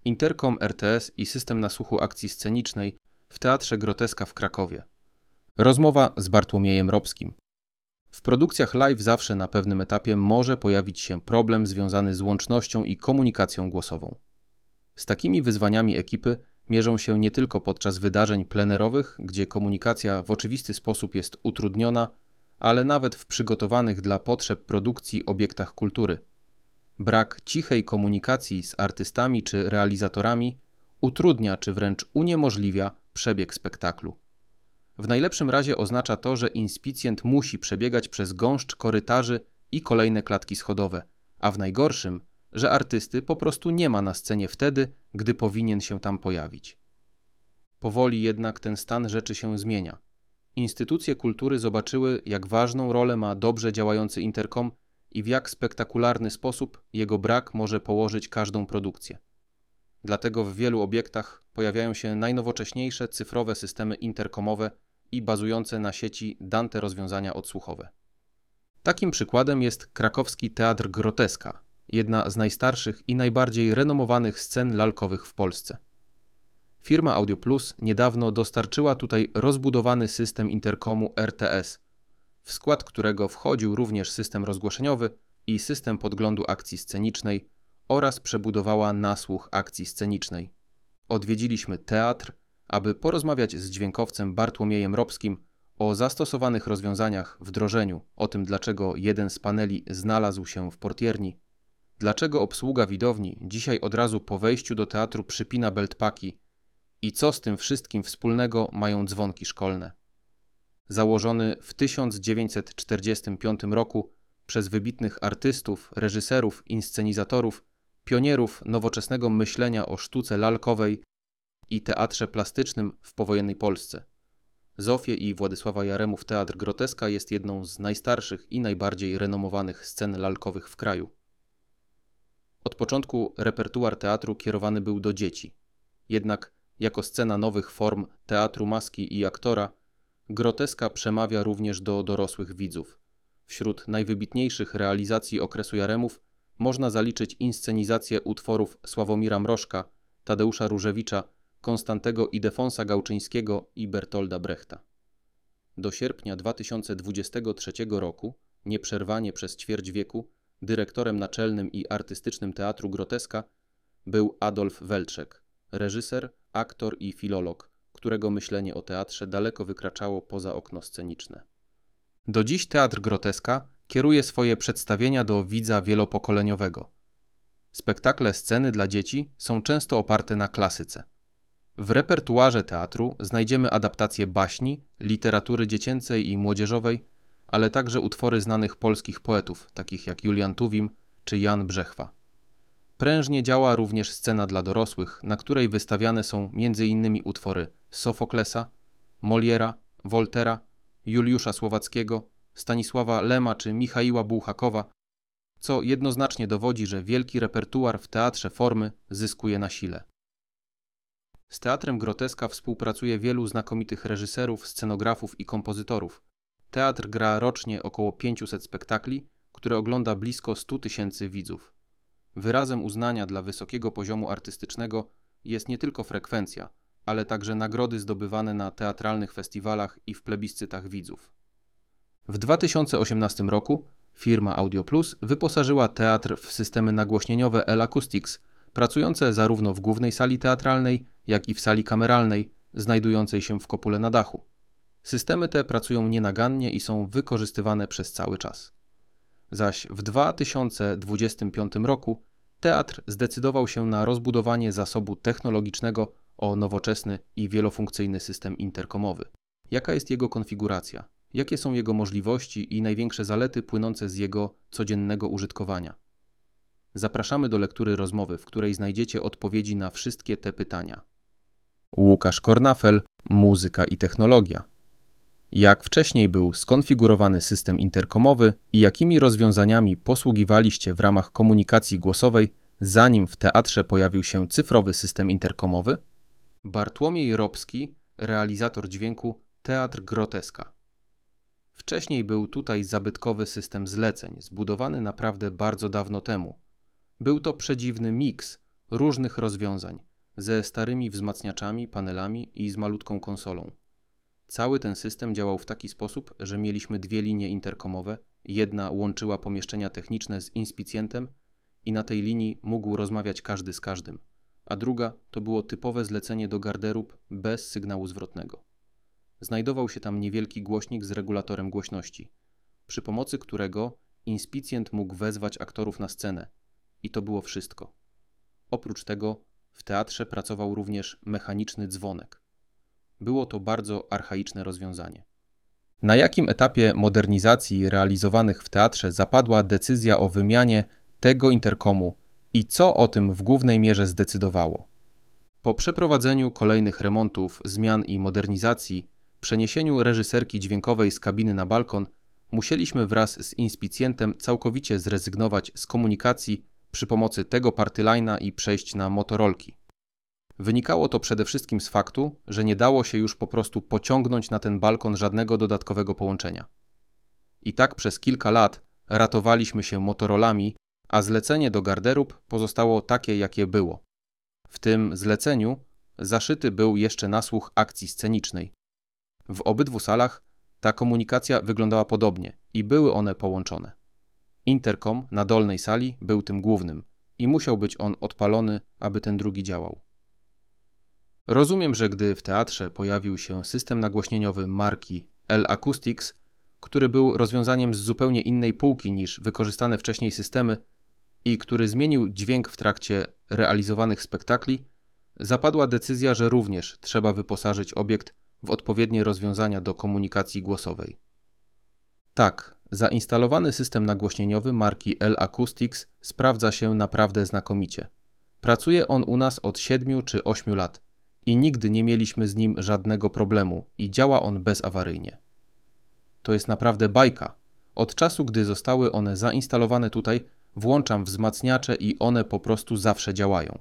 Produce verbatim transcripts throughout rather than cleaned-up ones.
Interkom R T S i system nasłuchu akcji scenicznej w Teatrze Groteska w Krakowie. Rozmowa z Bartłomiejem Robskim. W produkcjach live zawsze na pewnym etapie może pojawić się problem związany z łącznością i komunikacją głosową. Z takimi wyzwaniami ekipy mierzą się nie tylko podczas wydarzeń plenerowych, gdzie komunikacja w oczywisty sposób jest utrudniona, ale nawet w przygotowanych dla potrzeb produkcji obiektach kultury. Brak cichej komunikacji z artystami czy realizatorami utrudnia czy wręcz uniemożliwia przebieg spektaklu. W najlepszym razie oznacza to, że inspicjent musi przebiegać przez gąszcz korytarzy i kolejne klatki schodowe, a w najgorszym, że artysty po prostu nie ma na scenie wtedy, gdy powinien się tam pojawić. Powoli jednak ten stan rzeczy się zmienia. Instytucje kultury zobaczyły, jak ważną rolę ma dobrze działający interkom i w jak spektakularny sposób jego brak może położyć każdą produkcję. Dlatego w wielu obiektach pojawiają się najnowocześniejsze cyfrowe systemy interkomowe i bazujące na sieci Dante rozwiązania odsłuchowe. Takim przykładem jest krakowski Teatr Groteska, jedna z najstarszych i najbardziej renomowanych scen lalkowych w Polsce. Firma Audio Plus niedawno dostarczyła tutaj rozbudowany system interkomu R T S, w skład którego wchodził również system rozgłoszeniowy i system podglądu akcji scenicznej oraz przebudowała nasłuch akcji scenicznej. Odwiedziliśmy teatr, aby porozmawiać z dźwiękowcem Bartłomiejem Robskim o zastosowanych rozwiązaniach, wdrożeniu, o tym dlaczego jeden z paneli znalazł się w portierni, dlaczego obsługa widowni dzisiaj od razu po wejściu do teatru przypina beltpaki i co z tym wszystkim wspólnego mają dzwonki szkolne. Założony w tysiąc dziewięćset czterdziestym piątym roku przez wybitnych artystów, reżyserów, inscenizatorów, pionierów nowoczesnego myślenia o sztuce lalkowej i teatrze plastycznym w powojennej Polsce. Zofię i Władysława Jaremów Teatr Groteska jest jedną z najstarszych i najbardziej renomowanych scen lalkowych w kraju. Od początku repertuar teatru kierowany był do dzieci. Jednak jako scena nowych form teatru maski i aktora, Groteska przemawia również do dorosłych widzów. Wśród najwybitniejszych realizacji okresu Jaremów można zaliczyć inscenizację utworów Sławomira Mrożka, Tadeusza Różewicza, Konstantego Ildefonsa Gałczyńskiego i Bertolda Brechta. Do sierpnia dwa tysiące dwudziestego trzeciego roku, nieprzerwanie przez ćwierć wieku, dyrektorem naczelnym i artystycznym Teatru Groteska był Adolf Welczek, reżyser, aktor i filolog, którego myślenie o teatrze daleko wykraczało poza okno sceniczne. Do dziś Teatr Groteska kieruje swoje przedstawienia do widza wielopokoleniowego. Spektakle sceny dla dzieci są często oparte na klasyce. W repertuarze teatru znajdziemy adaptacje baśni, literatury dziecięcej i młodzieżowej, ale także utwory znanych polskich poetów, takich jak Julian Tuwim czy Jan Brzechwa. Prężnie działa również scena dla dorosłych, na której wystawiane są między innymi utwory Sofoklesa, Moliera, Woltera, Juliusza Słowackiego, Stanisława Lema czy Michaiła Bułhakowa, co jednoznacznie dowodzi, że wielki repertuar w teatrze formy zyskuje na sile. Z Teatrem Groteska współpracuje wielu znakomitych reżyserów, scenografów i kompozytorów. Teatr gra rocznie około pięćset spektakli, które ogląda blisko stu tysięcy widzów. Wyrazem uznania dla wysokiego poziomu artystycznego jest nie tylko frekwencja, ale także nagrody zdobywane na teatralnych festiwalach i w plebiscytach widzów. W dwa tysiące osiemnastym roku firma Audio Plus wyposażyła teatr w systemy nagłośnieniowe L Acoustics, pracujące zarówno w głównej sali teatralnej, jak i w sali kameralnej, znajdującej się w kopule na dachu. Systemy te pracują nienagannie i są wykorzystywane przez cały czas. Zaś w dwa tysiące dwudziestym piątym roku teatr zdecydował się na rozbudowanie zasobu technologicznego o nowoczesny i wielofunkcyjny system interkomowy. Jaka jest jego konfiguracja? Jakie są jego możliwości i największe zalety płynące z jego codziennego użytkowania? Zapraszamy do lektury rozmowy, w której znajdziecie odpowiedzi na wszystkie te pytania. Łukasz Kornafel, muzyka i technologia. Jak wcześniej był skonfigurowany system interkomowy i jakimi rozwiązaniami posługiwaliście w ramach komunikacji głosowej, zanim w teatrze pojawił się cyfrowy system interkomowy? Bartłomiej Robski, realizator dźwięku, Teatr Groteska. Wcześniej był tutaj zabytkowy system zleceń, zbudowany naprawdę bardzo dawno temu. Był to przedziwny miks, różnych rozwiązań, ze starymi wzmacniaczami, panelami i z malutką konsolą. Cały ten system działał w taki sposób, że mieliśmy dwie linie interkomowe, jedna łączyła pomieszczenia techniczne z inspicjentem i na tej linii mógł rozmawiać każdy z każdym, a druga to było typowe zlecenie do garderób bez sygnału zwrotnego. Znajdował się tam niewielki głośnik z regulatorem głośności, przy pomocy którego inspicjent mógł wezwać aktorów na scenę i to było wszystko. Oprócz tego w teatrze pracował również mechaniczny dzwonek. Było to bardzo archaiczne rozwiązanie. Na jakim etapie modernizacji realizowanych w teatrze zapadła decyzja o wymianie tego interkomu i co o tym w głównej mierze zdecydowało? Po przeprowadzeniu kolejnych remontów, zmian i modernizacji, przeniesieniu reżyserki dźwiękowej z kabiny na balkon, musieliśmy wraz z inspicjentem całkowicie zrezygnować z komunikacji przy pomocy tego partyline'a i przejść na motorolki. Wynikało to przede wszystkim z faktu, że nie dało się już po prostu pociągnąć na ten balkon żadnego dodatkowego połączenia. I tak przez kilka lat ratowaliśmy się motorolami, a zlecenie do garderób pozostało takie, jakie było. W tym zleceniu zaszyty był jeszcze nasłuch akcji scenicznej. W obydwu salach ta komunikacja wyglądała podobnie i były one połączone. Interkom na dolnej sali był tym głównym i musiał być on odpalony, aby ten drugi działał. Rozumiem, że gdy w teatrze pojawił się system nagłośnieniowy marki L-Acoustics, który był rozwiązaniem z zupełnie innej półki niż wykorzystane wcześniej systemy i który zmienił dźwięk w trakcie realizowanych spektakli, zapadła decyzja, że również trzeba wyposażyć obiekt w odpowiednie rozwiązania do komunikacji głosowej. Tak, zainstalowany system nagłośnieniowy marki L-Acoustics sprawdza się naprawdę znakomicie. Pracuje on u nas od siedmiu czy ośmiu lat i nigdy nie mieliśmy z nim żadnego problemu i działa on bezawaryjnie. To jest naprawdę bajka. Od czasu, gdy zostały one zainstalowane tutaj, włączam wzmacniacze i one po prostu zawsze działają.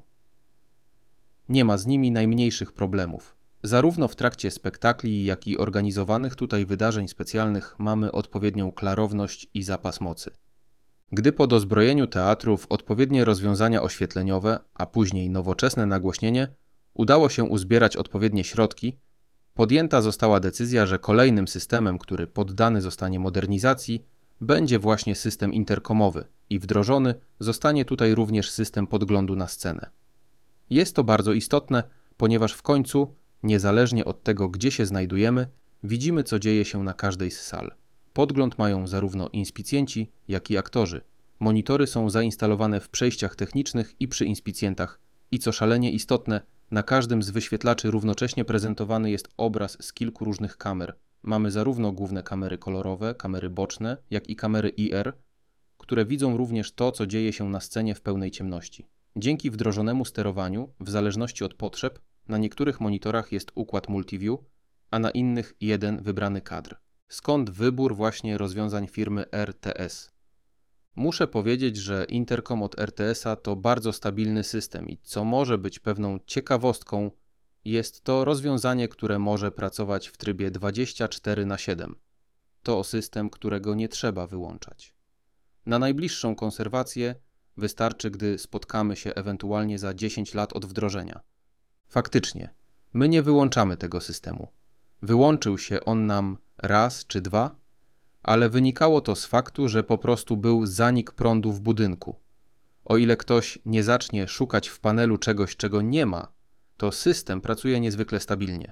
Nie ma z nimi najmniejszych problemów. Zarówno w trakcie spektakli, jak i organizowanych tutaj wydarzeń specjalnych mamy odpowiednią klarowność i zapas mocy. Gdy po dozbrojeniu teatru w odpowiednie rozwiązania oświetleniowe, a później nowoczesne nagłośnienie, udało się uzbierać odpowiednie środki, podjęta została decyzja, że kolejnym systemem, który poddany zostanie modernizacji, będzie właśnie system interkomowy i wdrożony zostanie tutaj również system podglądu na scenę. Jest to bardzo istotne, ponieważ w końcu, niezależnie od tego, gdzie się znajdujemy, widzimy, co dzieje się na każdej z sal. Podgląd mają zarówno inspicjenci, jak i aktorzy. Monitory są zainstalowane w przejściach technicznych i przy inspicjentach i co szalenie istotne, na każdym z wyświetlaczy równocześnie prezentowany jest obraz z kilku różnych kamer. Mamy zarówno główne kamery kolorowe, kamery boczne, jak i kamery I R, które widzą również to, co dzieje się na scenie w pełnej ciemności. Dzięki wdrożonemu sterowaniu, w zależności od potrzeb, na niektórych monitorach jest układ multiview, a na innych jeden wybrany kadr. Skąd wybór właśnie rozwiązań firmy R T S? Muszę powiedzieć, że interkom od R T S-a to bardzo stabilny system i co może być pewną ciekawostką, jest to rozwiązanie, które może pracować w trybie dwadzieścia cztery na siedem. To system, którego nie trzeba wyłączać. Na najbliższą konserwację wystarczy, gdy spotkamy się ewentualnie za dziesięć lat od wdrożenia. Faktycznie, my nie wyłączamy tego systemu. Wyłączył się on nam raz czy dwa, ale wynikało to z faktu, że po prostu był zanik prądu w budynku. O ile ktoś nie zacznie szukać w panelu czegoś, czego nie ma, to system pracuje niezwykle stabilnie.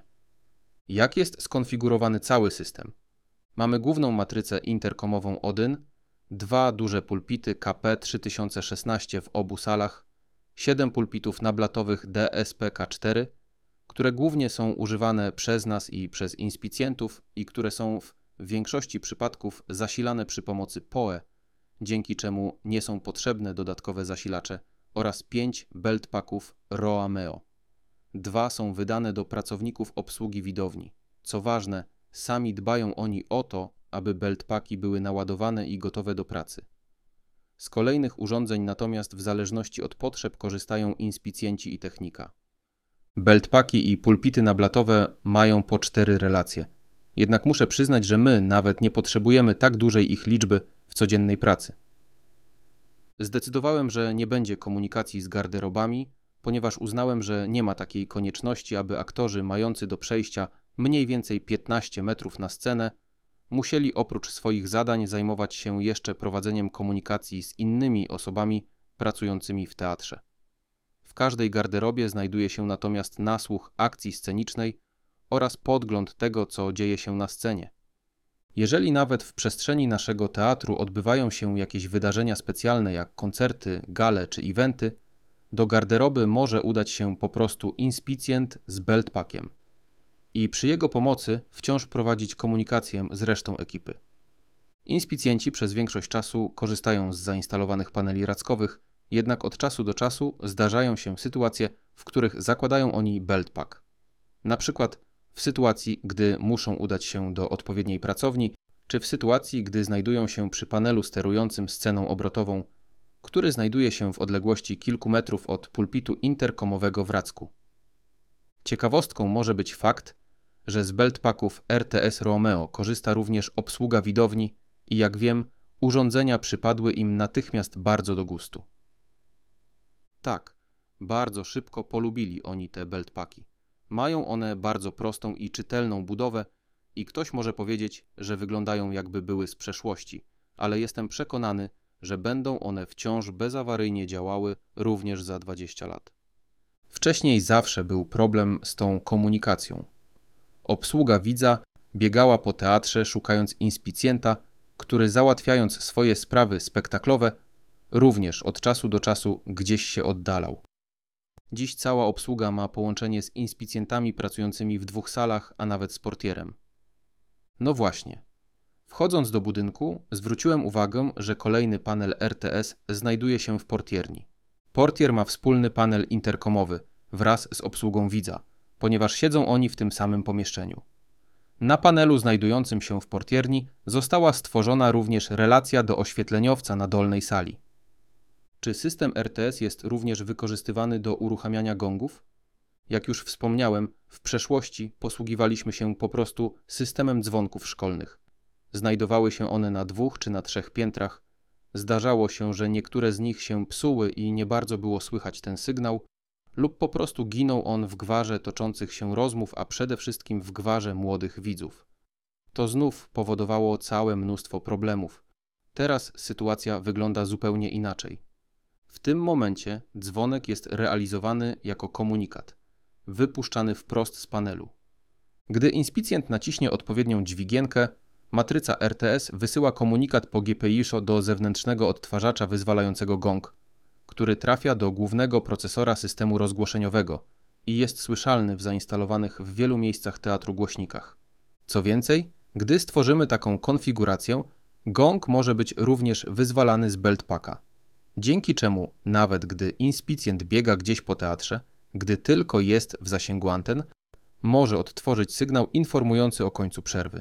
Jak jest skonfigurowany cały system? Mamy główną matrycę interkomową Odyn, dwa duże pulpity K P trzy tysiące szesnaście w obu salach, siedem pulpitów nablatowych D S P K cztery, które głównie są używane przez nas i przez inspicjentów i które są w w większości przypadków zasilane przy pomocy P O E, dzięki czemu nie są potrzebne dodatkowe zasilacze, oraz pięć beltpacków Roameo. Dwa są wydane do pracowników obsługi widowni. Co ważne, sami dbają oni o to, aby beltpaki były naładowane i gotowe do pracy. Z kolejnych urządzeń natomiast w zależności od potrzeb korzystają inspicjenci i technika. Beltpaki i pulpity nablatowe mają po cztery relacje. Jednak muszę przyznać, że my nawet nie potrzebujemy tak dużej ich liczby w codziennej pracy. Zdecydowałem, że nie będzie komunikacji z garderobami, ponieważ uznałem, że nie ma takiej konieczności, aby aktorzy mający do przejścia mniej więcej piętnaście metrów na scenę musieli oprócz swoich zadań zajmować się jeszcze prowadzeniem komunikacji z innymi osobami pracującymi w teatrze. W każdej garderobie znajduje się natomiast nasłuch akcji scenicznej oraz podgląd tego, co dzieje się na scenie. Jeżeli nawet w przestrzeni naszego teatru odbywają się jakieś wydarzenia specjalne jak koncerty, gale czy eventy, do garderoby może udać się po prostu inspicjent z beltpackiem i przy jego pomocy wciąż prowadzić komunikację z resztą ekipy. Inspicjenci przez większość czasu korzystają z zainstalowanych paneli rackowych, jednak od czasu do czasu zdarzają się sytuacje, w których zakładają oni beltpack. Na przykład w sytuacji, gdy muszą udać się do odpowiedniej pracowni, czy w sytuacji, gdy znajdują się przy panelu sterującym sceną obrotową, który znajduje się w odległości kilku metrów od pulpitu interkomowego w Racku. Ciekawostką może być fakt, że z beltpacków R T S Romeo korzysta również obsługa widowni i jak wiem, urządzenia przypadły im natychmiast bardzo do gustu. Tak, bardzo szybko polubili oni te beltpacki. Mają one bardzo prostą i czytelną budowę i ktoś może powiedzieć, że wyglądają jakby były z przeszłości, ale jestem przekonany, że będą one wciąż bezawaryjnie działały również za dwadzieścia lat. Wcześniej zawsze był problem z tą komunikacją. Obsługa widza biegała po teatrze szukając inspicjenta, który załatwiając swoje sprawy spektaklowe, również od czasu do czasu gdzieś się oddalał. Dziś cała obsługa ma połączenie z inspicjentami pracującymi w dwóch salach, a nawet z portierem. No właśnie. Wchodząc do budynku, zwróciłem uwagę, że kolejny panel R T S znajduje się w portierni. Portier ma wspólny panel interkomowy wraz z obsługą widza, ponieważ siedzą oni w tym samym pomieszczeniu. Na panelu znajdującym się w portierni została stworzona również relacja do oświetleniowca na dolnej sali. Czy system R T S jest również wykorzystywany do uruchamiania gongów? Jak już wspomniałem, w przeszłości posługiwaliśmy się po prostu systemem dzwonków szkolnych. Znajdowały się one na dwóch czy na trzech piętrach. Zdarzało się, że niektóre z nich się psuły i nie bardzo było słychać ten sygnał, lub po prostu ginął on w gwarze toczących się rozmów, a przede wszystkim w gwarze młodych widzów. To znów powodowało całe mnóstwo problemów. Teraz sytuacja wygląda zupełnie inaczej. W tym momencie dzwonek jest realizowany jako komunikat, wypuszczany wprost z panelu. Gdy inspicjent naciśnie odpowiednią dźwigienkę, matryca R T S wysyła komunikat po G P I S H O do zewnętrznego odtwarzacza wyzwalającego gong, który trafia do głównego procesora systemu rozgłoszeniowego i jest słyszalny w zainstalowanych w wielu miejscach teatru głośnikach. Co więcej, gdy stworzymy taką konfigurację, gong może być również wyzwalany z beltpacka, dzięki czemu nawet gdy inspicjent biega gdzieś po teatrze, gdy tylko jest w zasięgu anten, może odtworzyć sygnał informujący o końcu przerwy.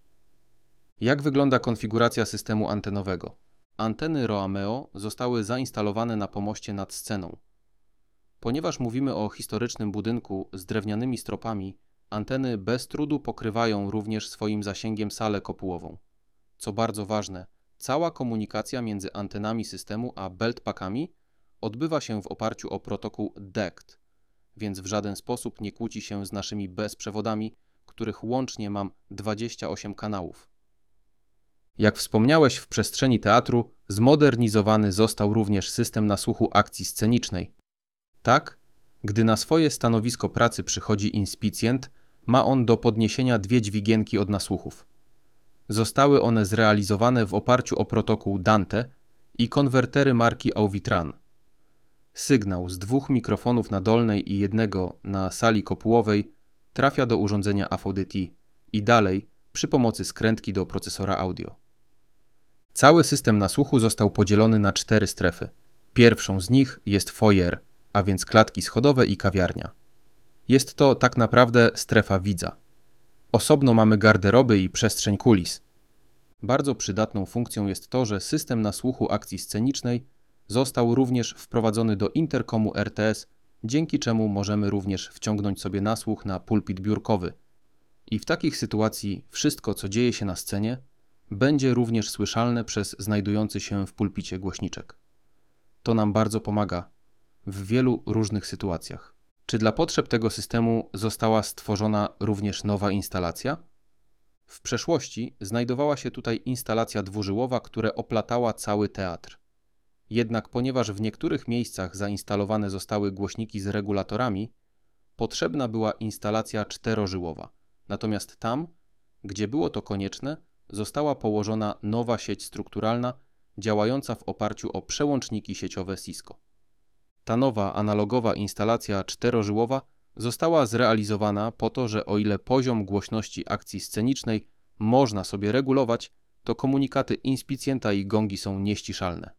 Jak wygląda konfiguracja systemu antenowego? Anteny Romeo zostały zainstalowane na pomoście nad sceną. Ponieważ mówimy o historycznym budynku z drewnianymi stropami, anteny bez trudu pokrywają również swoim zasięgiem salę kopułową. Co bardzo ważne, cała komunikacja między antenami systemu a beltpackami odbywa się w oparciu o protokół D E C T, więc w żaden sposób nie kłóci się z naszymi bezprzewodami, których łącznie mam dwadzieścia osiem kanałów. Jak wspomniałeś, w przestrzeni teatru zmodernizowany został również system nasłuchu akcji scenicznej. Tak, gdy na swoje stanowisko pracy przychodzi inspicjent, ma on do podniesienia dwie dźwigienki od nasłuchów. Zostały one zrealizowane w oparciu o protokół Dante i konwertery marki Auwitran. Sygnał z dwóch mikrofonów na dolnej i jednego na sali kopułowej trafia do urządzenia A V D T i dalej przy pomocy skrętki do procesora audio. Cały system nasłuchu został podzielony na cztery strefy. Pierwszą z nich jest foyer, a więc klatki schodowe i kawiarnia. Jest to tak naprawdę strefa widza. Osobno mamy garderoby i przestrzeń kulis. Bardzo przydatną funkcją jest to, że system nasłuchu akcji scenicznej został również wprowadzony do interkomu R T S, dzięki czemu możemy również wciągnąć sobie nasłuch na pulpit biurkowy. I w takich sytuacji wszystko, co dzieje się na scenie, będzie również słyszalne przez znajdujący się w pulpicie głośniczek. To nam bardzo pomaga. w wielu różnych sytuacjach. Czy dla potrzeb tego systemu została stworzona również nowa instalacja? W przeszłości znajdowała się tutaj instalacja dwużyłowa, która oplatała cały teatr. Jednak ponieważ w niektórych miejscach zainstalowane zostały głośniki z regulatorami, potrzebna była instalacja czterożyłowa. Natomiast tam, gdzie było to konieczne, została położona nowa sieć strukturalna działająca w oparciu o przełączniki sieciowe Cisco. Ta nowa analogowa instalacja czterożyłowa została zrealizowana po to, że o ile poziom głośności akcji scenicznej można sobie regulować, to komunikaty inspicjenta i gongi są nieściszalne.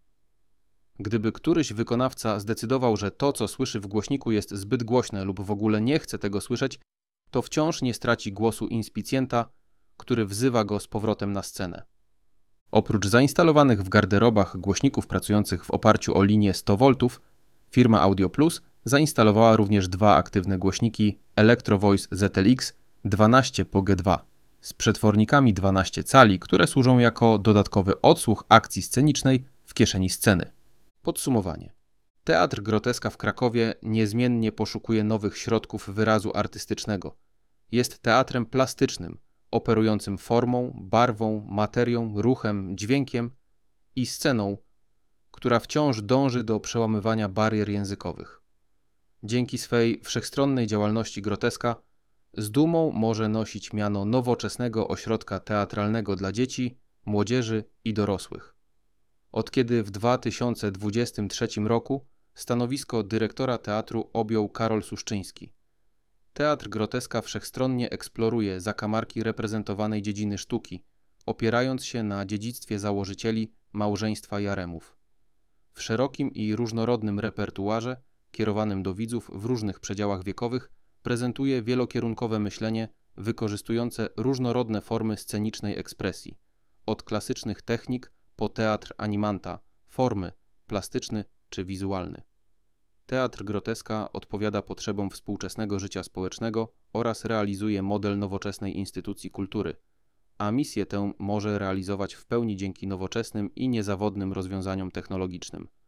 Gdyby któryś wykonawca zdecydował, że to, co słyszy w głośniku, jest zbyt głośne lub w ogóle nie chce tego słyszeć, to wciąż nie straci głosu inspicjenta, który wzywa go z powrotem na scenę. Oprócz zainstalowanych w garderobach głośników pracujących w oparciu o linię sto woltów, firma Audio Plus zainstalowała również dwa aktywne głośniki Electro Voice Z L X dwanaście po G dwa z przetwornikami dwanaście cali, które służą jako dodatkowy odsłuch akcji scenicznej w kieszeni sceny. Podsumowanie. Teatr Groteska w Krakowie niezmiennie poszukuje nowych środków wyrazu artystycznego. Jest teatrem plastycznym, operującym formą, barwą, materią, ruchem, dźwiękiem i sceną, która wciąż dąży do przełamywania barier językowych. Dzięki swej wszechstronnej działalności Groteska z dumą może nosić miano nowoczesnego ośrodka teatralnego dla dzieci, młodzieży i dorosłych. Od kiedy w dwa tysiące dwudziestym trzecim roku stanowisko dyrektora teatru objął Karol Suszczyński. Teatr Groteska wszechstronnie eksploruje zakamarki reprezentowanej dziedziny sztuki, opierając się na dziedzictwie założycieli małżeństwa Jaremów. W szerokim i różnorodnym repertuarze, kierowanym do widzów w różnych przedziałach wiekowych, prezentuje wielokierunkowe myślenie wykorzystujące różnorodne formy scenicznej ekspresji, od klasycznych technik po teatr animanta, formy, plastyczny czy wizualny. Teatr Groteska odpowiada potrzebom współczesnego życia społecznego oraz realizuje model nowoczesnej instytucji kultury, a misję tę może realizować w pełni dzięki nowoczesnym i niezawodnym rozwiązaniom technologicznym.